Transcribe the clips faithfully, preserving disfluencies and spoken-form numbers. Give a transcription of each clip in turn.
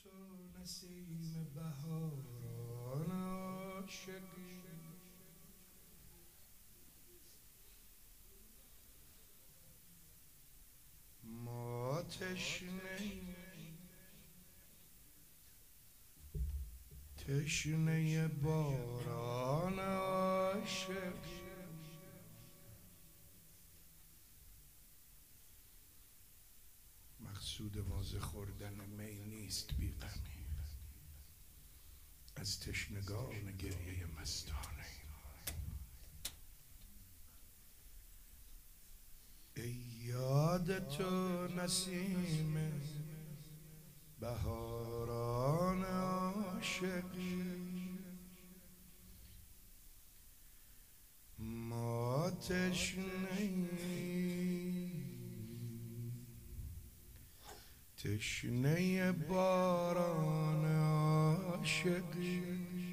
تو نسیم بهاران عاشقی، ما تشنه تشنه باران عاشقی. مقصود ما ز خوردن می نیست بی غمی، از تشنگان گریه مستانه. ای یاد تو نسیم بهاران عاشقی، ما تشنه تشنه باران عاشقی.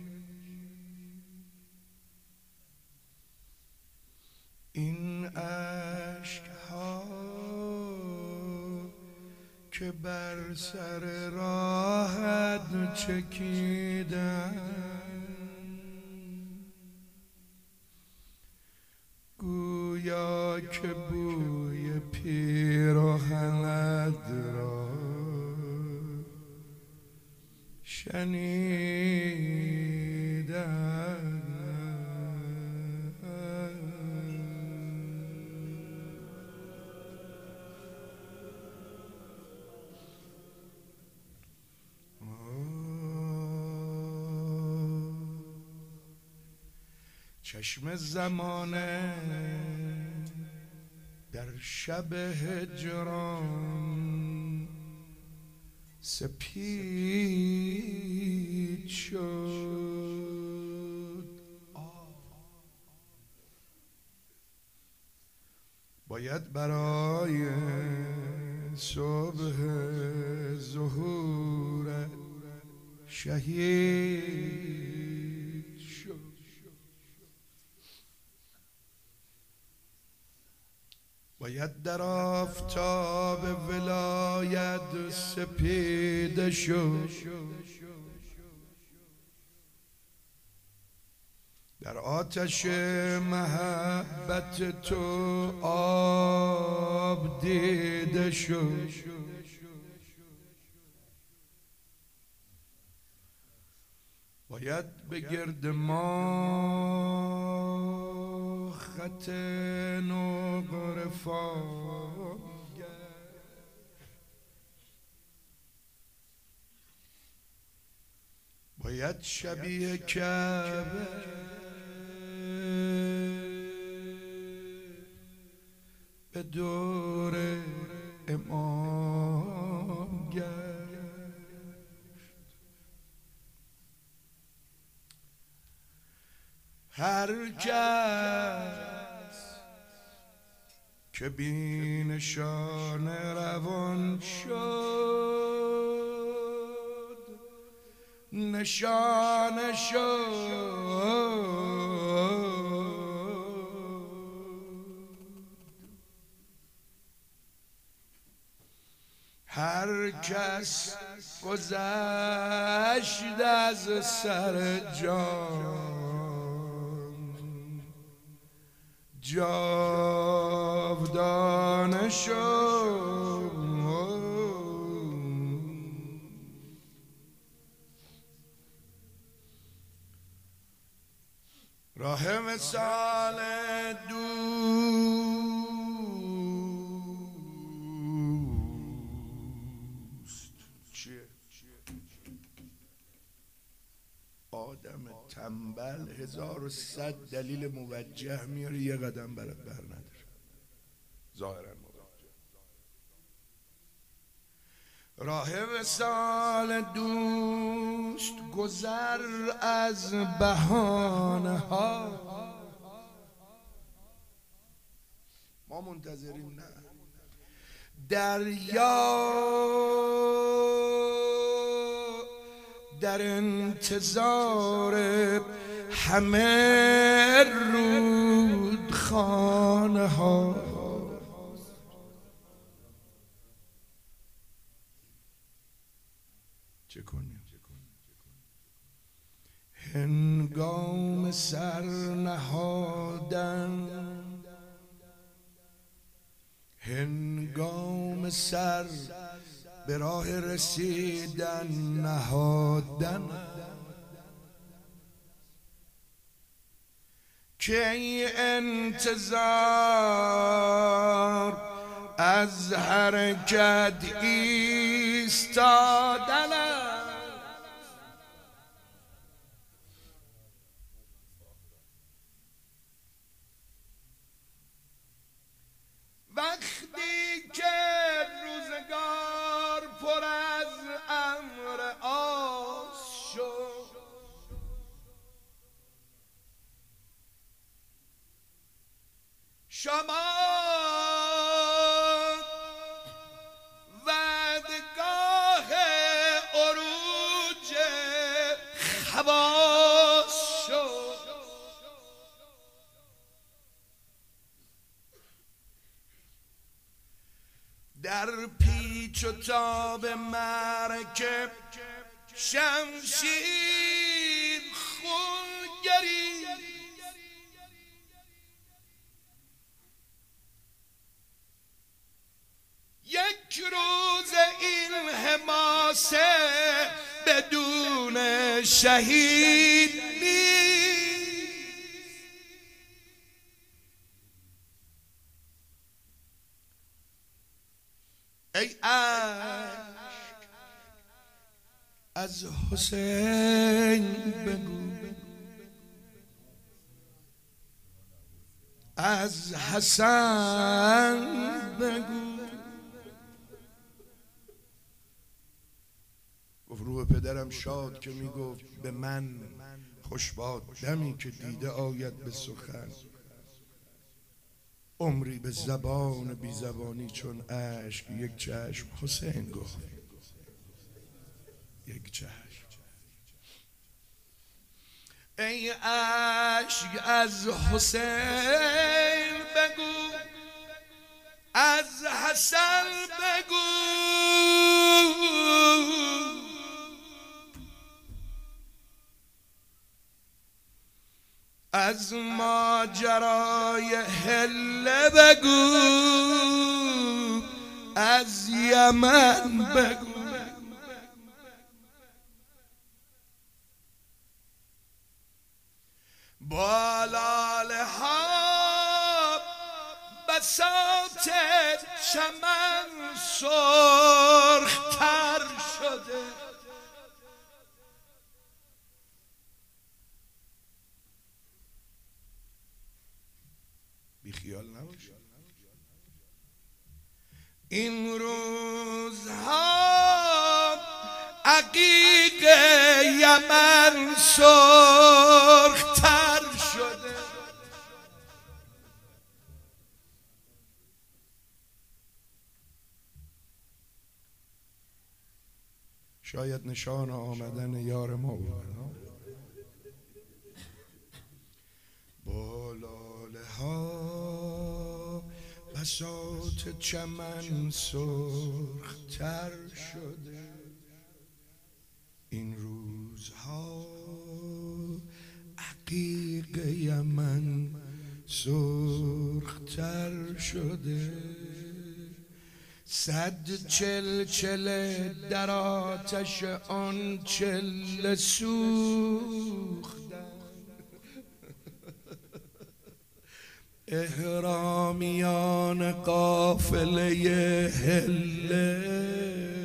این اشک‌ها که بر سر راهت چکیدم، گویا که بوی پیراهنت را شنیدم. چشم زمانه در شب هجران سپید شد، باید برای صبح ظهورت شهید شد. باید در آفتاب ولایت سپیده شد، در آتش محبت تو آب دیده شد. باید به گرد ما خط نقره فام گشت، باید شبیه کعبه به دور امام گشت. هر کس که بی نشان روان شد، نشانه شد. هر کس گذشت از سر جان، جاودانه شد. راه وصال دوست چیه؟ آدم تنبل هزار و صد دلیل موجه میاره، یه قدم برات بر نداره. ظاهرا موجه. راه وصال دوست گذر از بهانه ها، ما منتظریم نه. دریا در انتظار همه رودخانه ها، چه کنیم؟ هنگام سر نهادن، هنگام سر به راه رسیدن نهادن، که ای انتظار از حرکت ایستادن، وقتی که روزگار پر از امر آس شد، شما وعدگاه عروج خواص شد، در پیچ و تاب مرکب شمشیر خونگری، یک روز این حماسه بدون شهید نیست. ای اشک از حسین بگو، از حسن بگو. گفت روح پدرم شاد که میگفت به من خوشباد دمی که دیده آید به سخن، عمری به زبان بی زبانی چون اشک یک چشم حسین گفت، یک چشم. ای اشک از حسین بگو، از حسن بگو، از ماجرای حله بگو، از یمن بگو. با لاله ها بساط چمن سرخ تر شده، بی خیال نباش. این روزها عقیق یمن سرخ تر شده، شاید نشان آمدن یار ما بود. با لاله ها بساط چمن سرخ تر شده، این روزها عقیق یمن سرخ تر شده، صد چلچله در آتش آن چله سوختن، احرامیان قافله هله.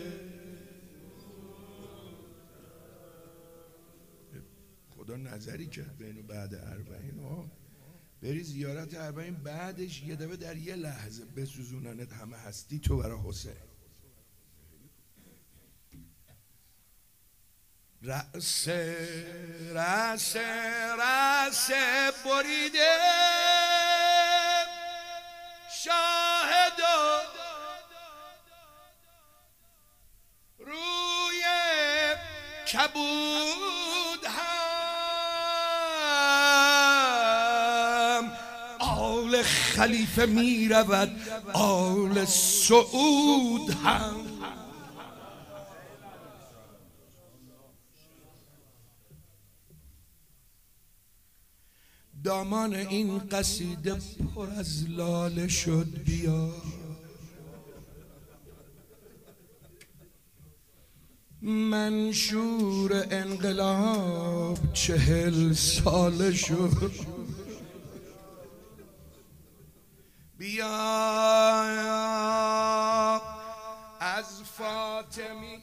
خدا نظری کرد بین و بعد اربعین ها بری زیارت اربعین، بعدش یه دفعه در یه لحظه بسوزوننت همه هستی تو برای حسین. رأس رأس رأس بریده شاهد روی کبود هم آل خلیفه می رود، آل سعود هم. دامان این قصیده پر از لاله شد بیا، منشور انقلاب چهل ساله شد بیا، از فاطمیه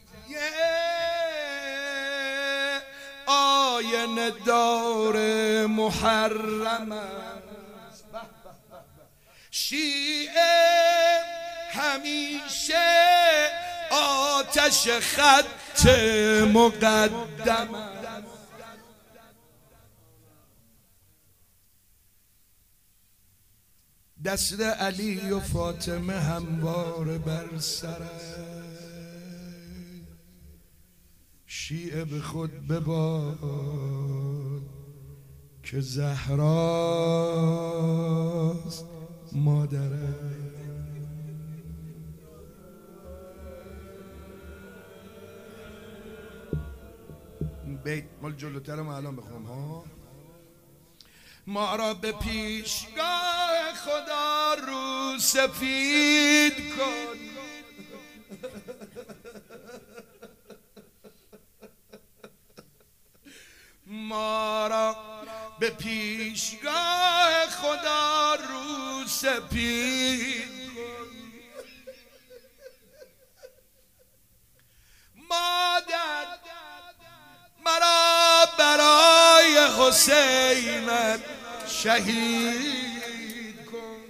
آینه دار محرم است، شیعه همیشه آتش خط مقدم است، دست علی و فاطمه هموار بر سر، شیعه به خود بباد که زهراست مادره. بیت مال جلوتر ما الان بخونم ها. ما را به پیشگاه خدا رو سفید کن، ما را به پیشگاه خدا رو سپید کن، مادر مرا برای حسینت شهید کن،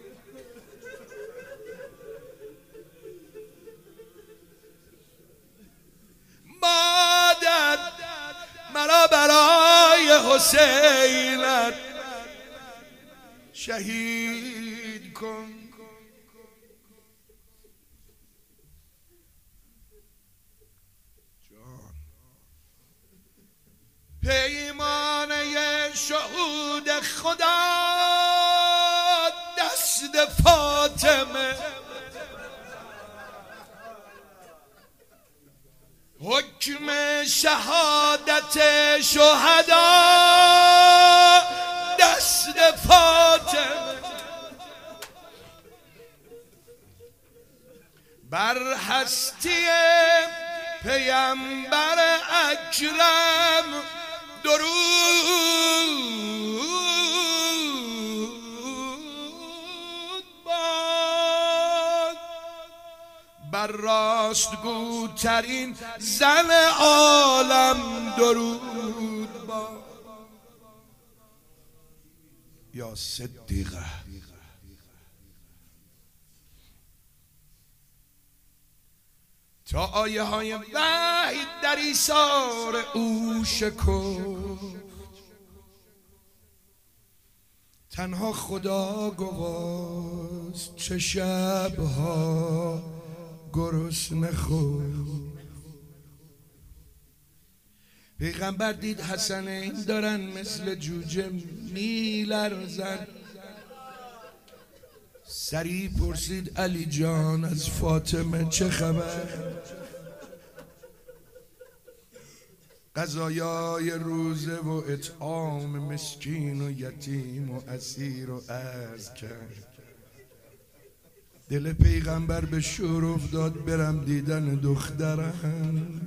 مادر مرا برای حسینت شهید کن. پیمانه شهود خدا دست فاطمه، حکم شهادت شهدا دست فاطمه، بر هستی پیامبر اکرم درود باد، بر راستگوترین زن عالم درود باد، یا صدیقه. تا آیه های وحی در ایثار او شکفت، تنها خدا گواست چه شبها گرسنه خفت. پیغمبر دید حسنین دارن مثل جوجه میلرزن، سریع پرسید علی جان از فاطمه چه خبر؟ غذایای روزه و اطعام مسکین و یتیم و اسیر و عرض کرد. دل پیغمبر به شور افتاد برم دیدن دخترم.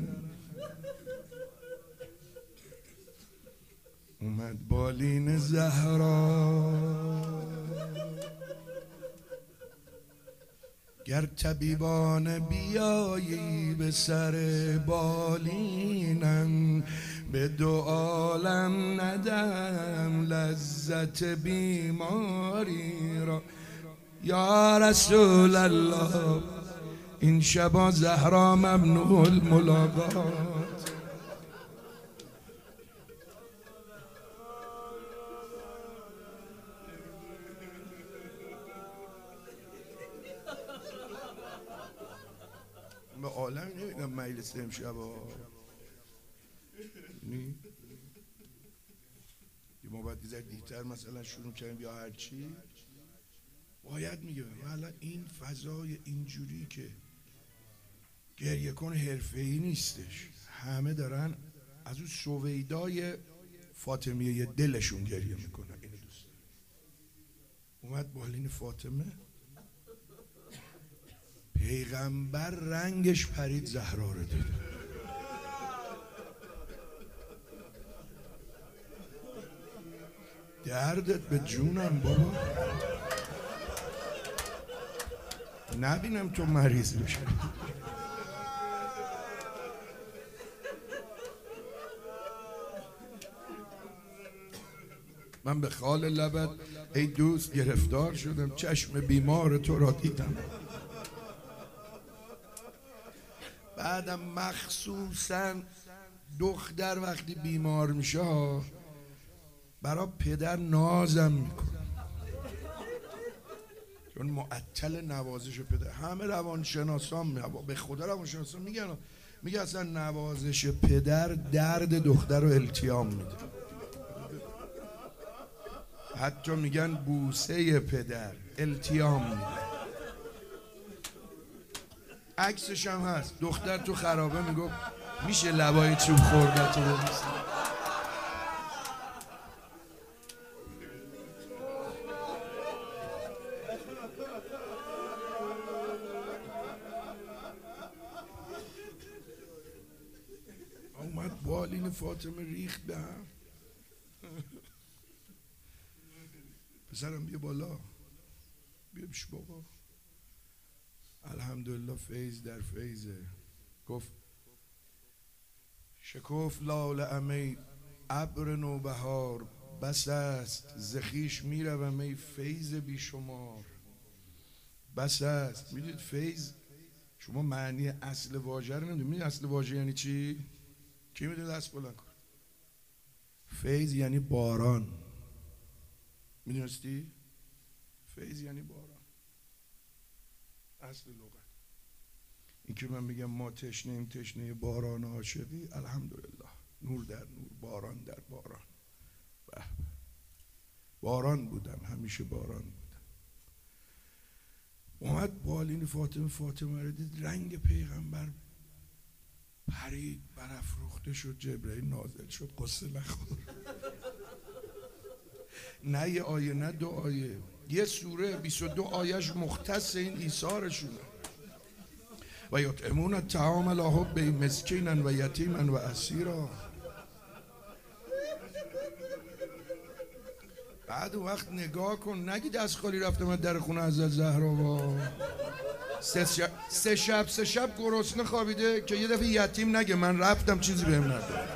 اومد بالین زهرا، گر طبیبان بیایی به سر بالینم، به دو عالم ندم لذت بیماری را. یا رسول الله این شبا زهرا ممنوع الملاقات. به عالم نمیدم مجلس امشب نی ما باید دیگر دیگتر مثلا شروع کنیم یا هرچی باید میگم. الان این فضای اینجوری که گریه کن حرفه‌ای نیستش، همه دارن از اون سویدای فاطمیه دلشون گریه میکنن. اینو اومد بالین فاطمه، پیغمبر رنگش پرید، زهرا رو دید. دردت به جونم بابا، نبینم تو مریض بشی. من به خال لبت ای دوست گرفتار شدم، چشم بیمار تو را دیدم. بعدم مخصوصا دختر وقتی بیمار میشه برای پدر نازم میکنه، چون معطل نوازش پدر. همه روانشناسان به خدا روانشناسان میگن میگه اصلا نوازش پدر درد دختر رو التیام میده. حتی میگن بوسه پدر التیام میده. عکسش هم هست، دختر تو خرابه میگو میشه لبای چوب خوردت رو ببوسی. اومد بالین فاطمه ریخت به هم. پسرم بیا بالا، بیا پیش بابا. الحمدلله فیض در فیضه. گفت شکوف لاله امی ابر نوبهار، بس است زخیش میروم ای فیض بیشمار. بس است. میدید فیض، شما معنی اصل واژه رو نمیدونید. میدید اصل واژه یعنی چی؟ کی میدید؟ دست بلند کن. فیض یعنی باران. میدونستی؟ فیض یعنی باران، اصل لغت. این که من میگم ما تشنه ایم، تشنه باران عاشقی، الحمدلله نور در نور، باران در باران. به باران بودم، همیشه باران بودم. اومد بالین فاطمه، فاطمه رو دید، رنگ پیغمبر پرید، برافروخته شد. جبرئیل نازل شد، قصه نخور. نه یه آیه نه دو آیه، یه سوره بیست و دو آیهش مختص این ایثارشونه. و یطعمون الطعام علی حبه مسکینا و یتیما و اسیرا. بعد وقت نگاه کن، نگی دست خالی رفتم من در خونه حضرت زهرا با سه شب سه شب, سه شب گرسنه خوابیده که یه دفعه یتیم نگه من رفتم چیزی بهم نداد،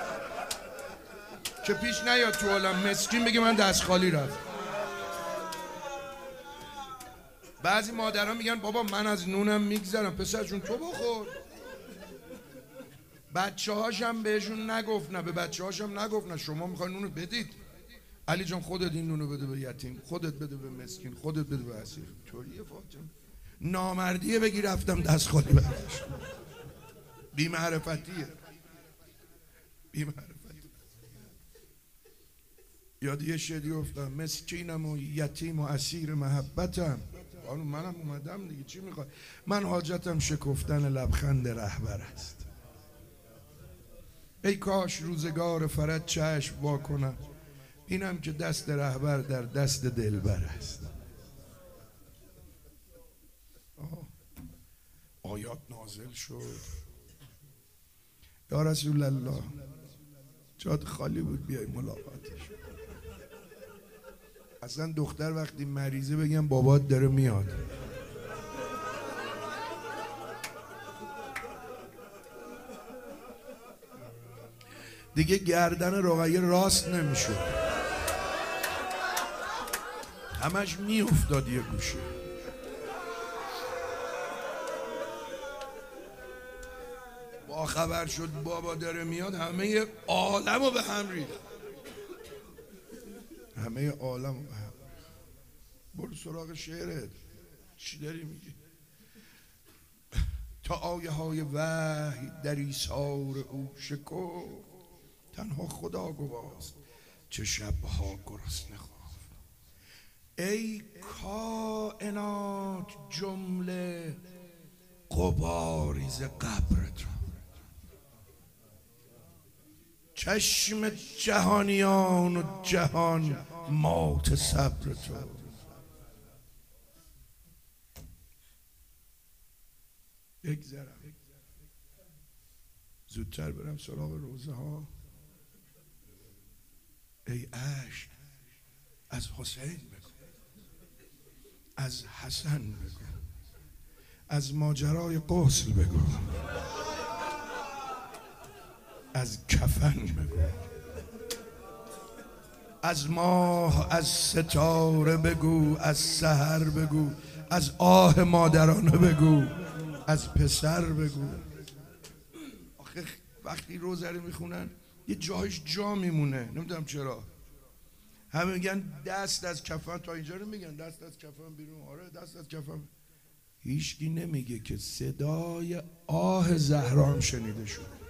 که پیش نیاد تو عالم مسکین بگه من دست خالی رفتم. بعضی مادرها میگن بابا من از نونم میگذرم. پسر جون تو بخور. بچه هاشم بهشون نگفت، نه به بچه هاشم نگفت، نه شما میخواین نونو بدید. علی جان خودت این نونو بده به یتیم، خودت بده به مسکین، خودت بده به اسیر. طوریه فاطمه. نامردیه بگی رفتم دست خالی برداشت. بی معرفتیه، بی معرفتی. یاد یه شدی افتادم، مسکینم و یتیم و اسیر محبتم. آنو منم اومدم دیگه، چی میخوای؟ من حاجتم شکفتن لبخند رهبر است. ای کاش روزگار فرج چشم وا کنم، اینم که دست رهبر در دست دلبر است. آه. آیات نازل شد. یا رسول الله جات خالی بود بیای ملاقاتش. اصلا دختر وقتی مریضه بگم بابات داره میاد. دیگه گردن رقیه راست نمیشد، همش میافتاد یه گوشه. با خبر شد بابا داره میاد، همه عالم رو به هم ریخت. همه عالم رو به هم ریخت. برو سراغ شعرت، چی داری میگی؟ تا آیه های وحی در ایثار او شکفت، تنها خدا گواست چه شبها گرسنه خفت. ای کائنات جمله غباری ز قبر تو، چشم جهانیان و جهان مات صبر تو. بگذرم، زودتر برم سراغ روزه ها. ای اشک از حسین بگو، از حسن بگو، از ماجرای غسل بگو، از کفن بگو، از ماه، از ستاره بگو، از سحر بگو، از آه مادرانه بگو، از پسر بگو. آخه وقتی روزه رو میخونن یه جایش جا میمونه، نمیدونم چرا. همه میگن دست از کفن، تا اینجا رو میگن دست از کفن بیرون. آره دست از کفن. هیچکی نمیگه که صدای آه زهرا شنیده شد.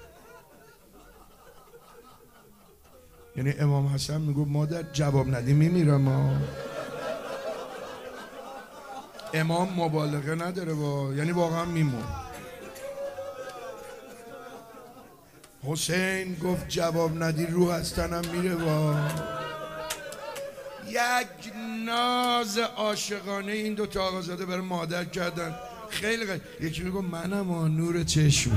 یعنی امام حسن میگو مادر جواب ندی میمیرم. ما امام مبالغه نداره با، یعنی واقعا میمون. حسین گفت جواب ندی رو از تنم میره. با یک ناز عاشقانه این دو تا آقازاده برای مادر کردن. خیلی غیر. یکی میگو منم ها نور چشم،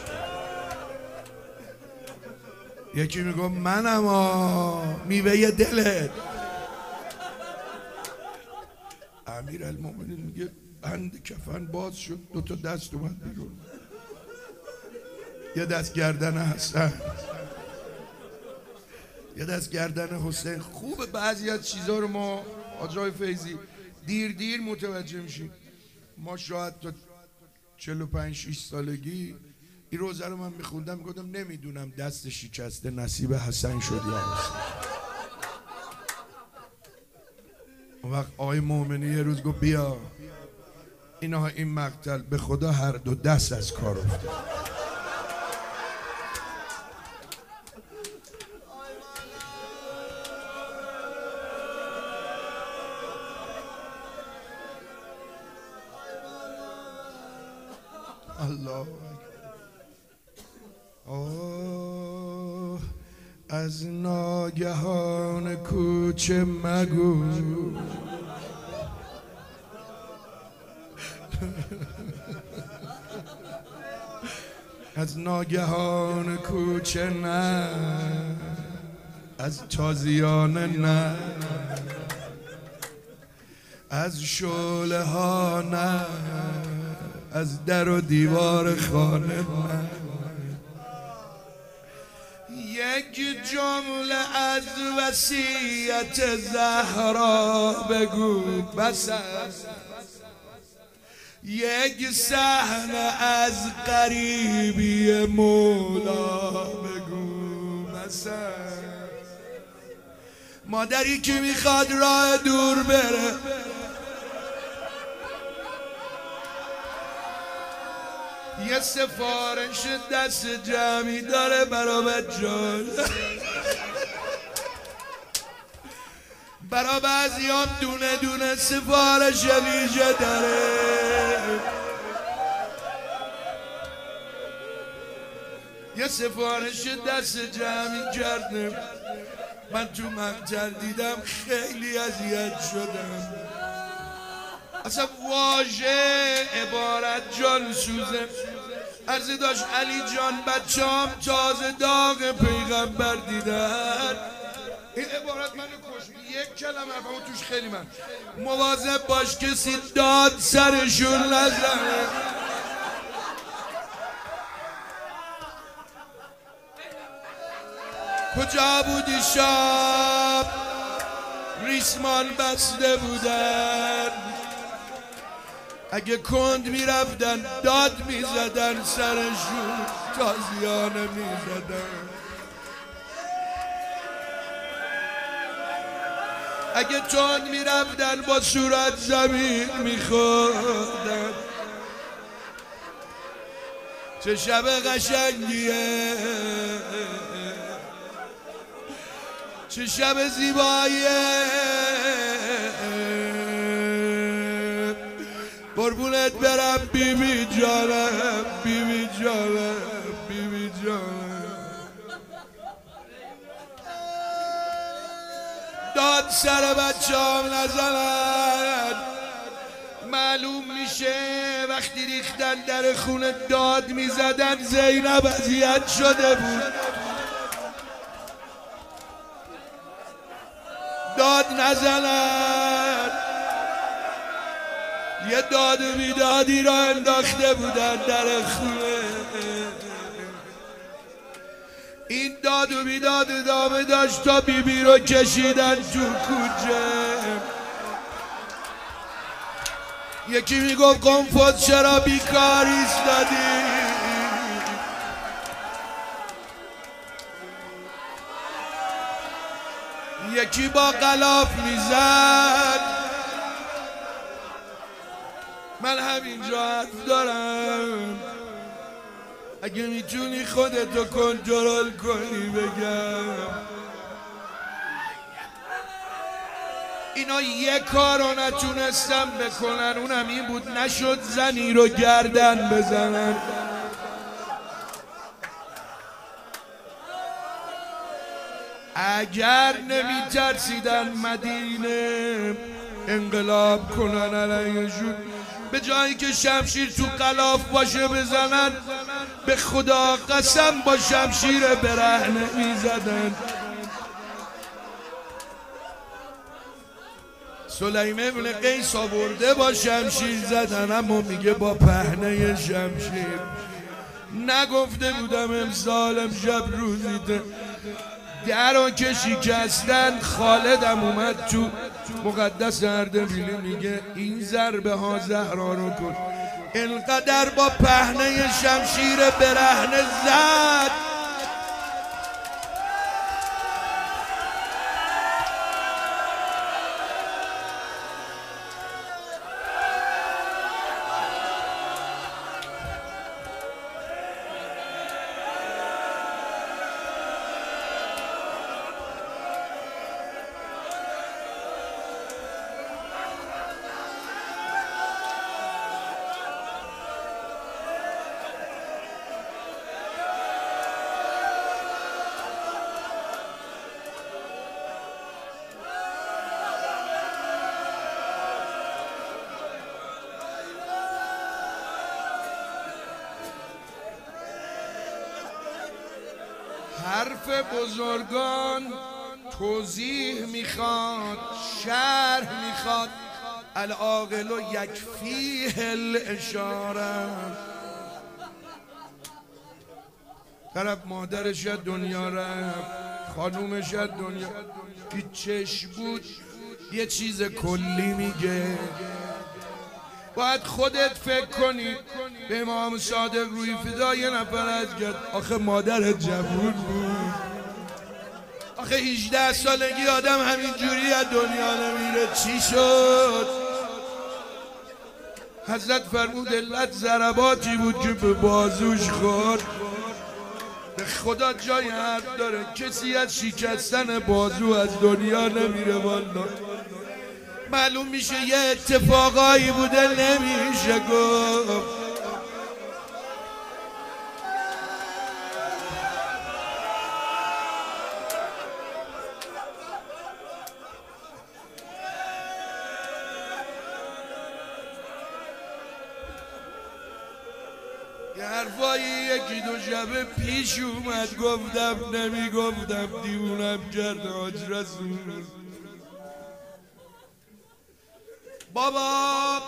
یکی میگو منم ها میوه دلت. امیر المومنین میگه بند کفن باز شد، دو تا دست اومد بیرون، یه دست گردن حسن، یه دست گردن حسین. خوبه بعضی از چیزا رو ما آجای فیضی دیر دیر متوجه میشیم. ما شاید تا چهل و پنج شش سالگی این روزه رو من میخوندم میگفتم نمیدونم دست شکسته نصیب حسن شد یا حسین. اون وقت آقای مومنی یه روز گفت بیا اینا این مقتل به خدا هر دو دست از کار افتاد. الله آه از ناگهان کوچه مگو از ناگهان کوچه نه، از تازیانه نه، از شعله ها نه، از در و دیوار خانه نه. یک جمله از وصیت زهرا بگو بس، یک صحنه از غریبی مولا بگو مثلا. مادری که میخواد راه دور بره، یه سفارش دست جمعی داره برا بچه‌هاش، برا بعضیام دونه دونه سفارش ویژه داره. یه سفارش دست جمعی کرده. من تو مقتل دیدم خیلی اذیت شدم. اصلا واژه عبارت جان سوزه. عرض داشت علی جان بچه‌ام تازه داغ پیغمبر دیدن. این عبارت منو کشت. یک کلمه حرفمو توش خیلی من مواظب باش کسی داد سرشون نزنه. کجا بودی شب ریسمان بسته بودن، اگه کند میرفتن داد میزدن سرشون تازیانه میزدن. اگه تند میرفتن با صورت زمین میخوردن. چه شب قشنگیه، چه شب زیباییه. قربونت برم بی بی جانم، بی بی جانم، بی بی جانم. داد سر بچه‌ام نزنن، من معلوم میشه وقتی ریختن در خونه داد میزدن زینب اذیت شده بود، داد نزنن، یه داد و بیدادی را انداخته بودن در خونه. این داد و بیداد ادامه داشت تا بیبی بی رو کشیدن تو کوچه. یکی میگفت قنفذ چرا بیکار ایستادی، یکی با غلاف میزد. من همینجا حرف دارم، اگه میتونی خودتو کنترل کنی بگم اینا یه کارو نتونستم بکنن، اونم این بود نشد زنی رو گردن بزنن. اگر نمی ترسیدن مدینه انقلاب کنن علیهشون، به جایی که شمشیر تو غلاف باشه بزنن، به خدا قسم با شمشیر برهنه میزدن. سلیمه ابن قیس آورده با شمشیر زدن، اما میگه با پهنه شمشیر. نگفته بودم امسال امشب روزیته، درو که شکستن. خالدم اومد تو مقدس اردبیلی میگه این ضربه ها زهرا رو کن، اینقدر با پهنه شمشیر برهنه زد حرف بزرگان توضیح میخواد، شرح میخواد. العاقل و یکفیه الاشاره. طرف مادرش دنیا رفت، خانومش دنیا، هیچ چشم بود یه چیز کلی میگه. باید خودت فکر کنی. به امام صادق روی فدا یه نفر از گفت آخه مادرت جوون بود، آخه هجده سالگی آدم همینجوری از دنیا نمیره، چی شد؟ حضرت فرمود علت ضرباتی بود که به بازوش خورد. به خدا جای حرف داره، کسی از شکستن بازو از دنیا نمیره. والا معلوم میشه یه اتفاقایی بوده، نمیشه گفت. یه حرفایی یکی دو شبه پیش اومد، گفتم نمیگفتم دیوونم کرد حاج رسول. بابا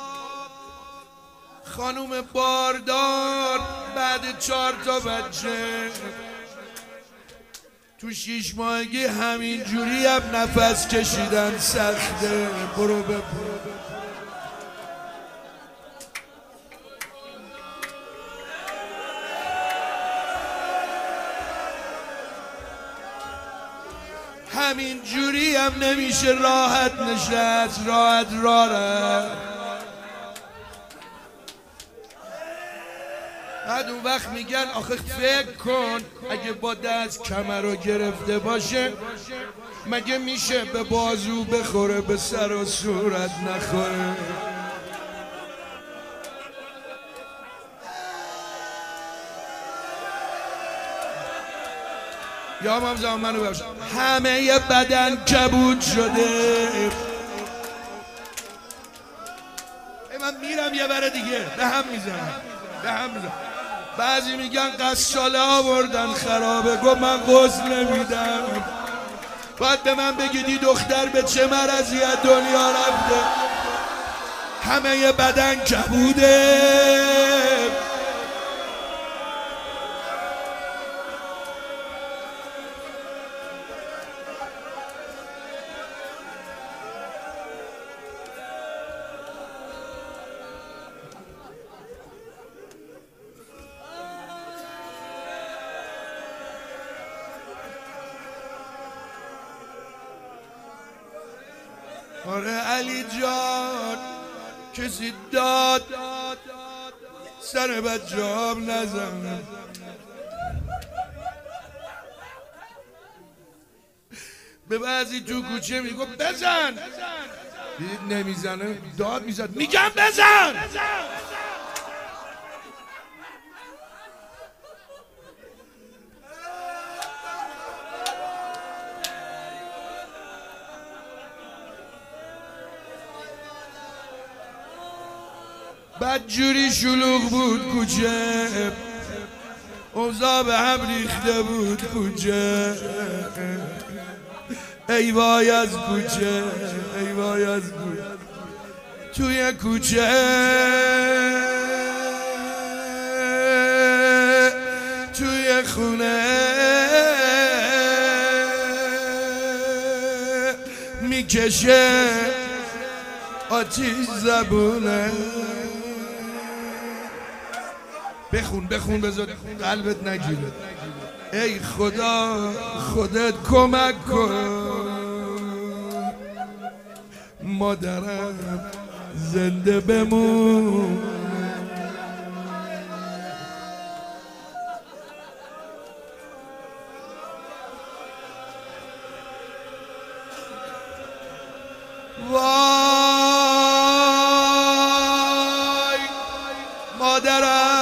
خانوم باردار بعد چهار تا بچه تو شیش ماهگی همین جوری هم نفس کشیدن سخته. برو به برو همین جوری هم نمیشه راحت نشست، راحت را رفت. بعد اون وقت میگن آخه فکر کن اگه با دست کمر رو گرفته باشه مگه میشه به بازو بخوره به سر و صورت نخوره؟ یا امام زمان منو ببخش، همه بدن کبود شده. من میرم میزنم یه بره دیگه، به هم میزنم به هم میزنم. بعضی میگن قصاله آوردن خرابه، گفت من غسل نمیدم. باید به من بگیدی دختر به چه مرضی از دنیا رفته، همه ی بدن کبوده. آره علی جان کسی داد سر بچه‌ام نزنم، به بعضی تو کوچه میگو بزن، دید نمیزنه داد میزد، میگم بزن. بدجوری شلوغ بود کوچه، اوضاع به هم ریخته بود کوچه. ای وای از کوچه، ای وای از کوچه، توی کوچه توی خونه میکشه آتیش زبونه. بخون بخون بذار قلبت نگیره. ای خدا خودت کمک کن، مادرم زنده بمون. وای مادرم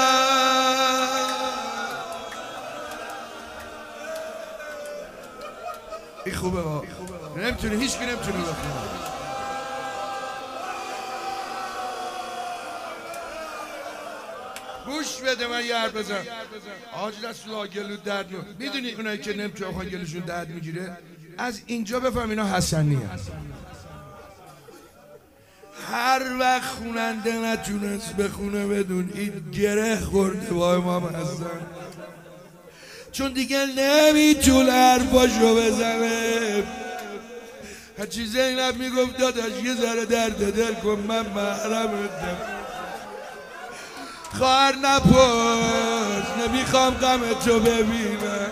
این خوبه ها، نمیتونه هیچ کی نمیتونه بخونه. گوش بده من یه حرف بزن. آج رسول گلو درد نو، میدونی اونایی که نمیتونه آخوان گلوشون درد میگیره از اینجا بفهم اینا حسنیه. هر وقت خوننده نتونست بخونه بدون این گره خورده با امام حسن، چون دیگه نمیتونه حرفاشو بزنه. هرچی زینب میگفت داداش یه ذره درد دل کن من محرمتم، خواهر نپرس نمیخوام غمتو ببینم.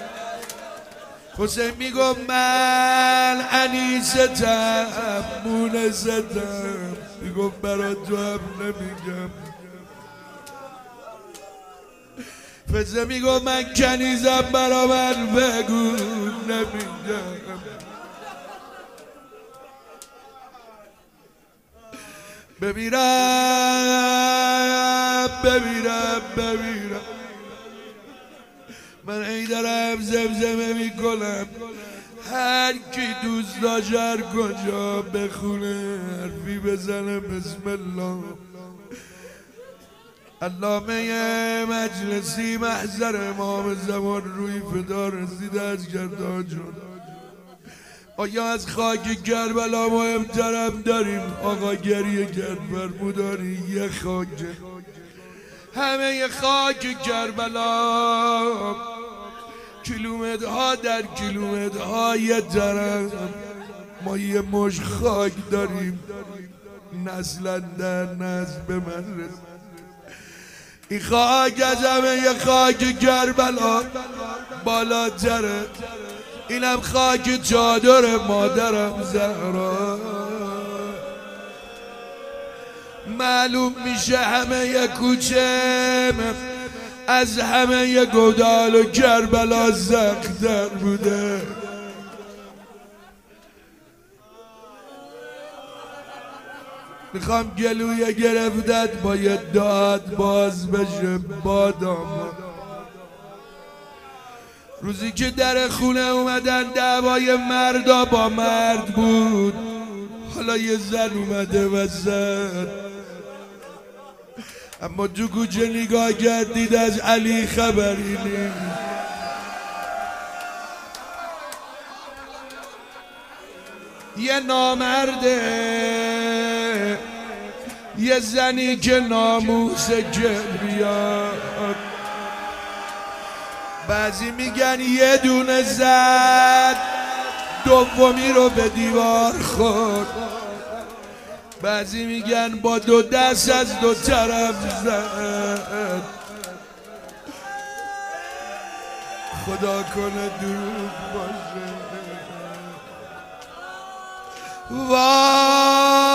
حسین میگفت من انیستم مونستم، میگفت برا تو هم نمیگم. فزه میگفت من کنیزم برا من بگو نمیگم. بمیرم بمیرم بمیرم من ای دارم زمزمه میکنم، هر کی دوست داشت هر کجا بخونه حرفی بزنه بسم الله. علامه مجلسی محضر امام زمان روی فدا رسیده از گردان جون. آیا از خاک کربلا مهمترم داریم؟ آقا گریه کرد فرموداری یه خاک، همه خاک کربلا کیلومترها در کیلومترهای طرف ما یه مش خاک داریم، نسلا در نسل به من رسید. این خاک از همه یه خاک کربلا بالاتره، اینم خاک چادر مادرم زهرا. معلوم میشه همه ی کوچه از همه ی گودال و کربلا زخدر بوده. میخوام گلوی گرفتت با یه داد باز بشه بادام. روزی که در خونه اومدن دعوای مردا با مرد بود، حالا یه زن اومده وسط. اما تو کوچه نگاه کردید از علی خبری نیست. یه نامرده یه زنی که ناموس جبریان، بعضی میگن یه دونه زد دومی رو به دیوار خورد، بعضی میگن با دو دست از دو طرف زد. خدا کنه دروغ باشه. وای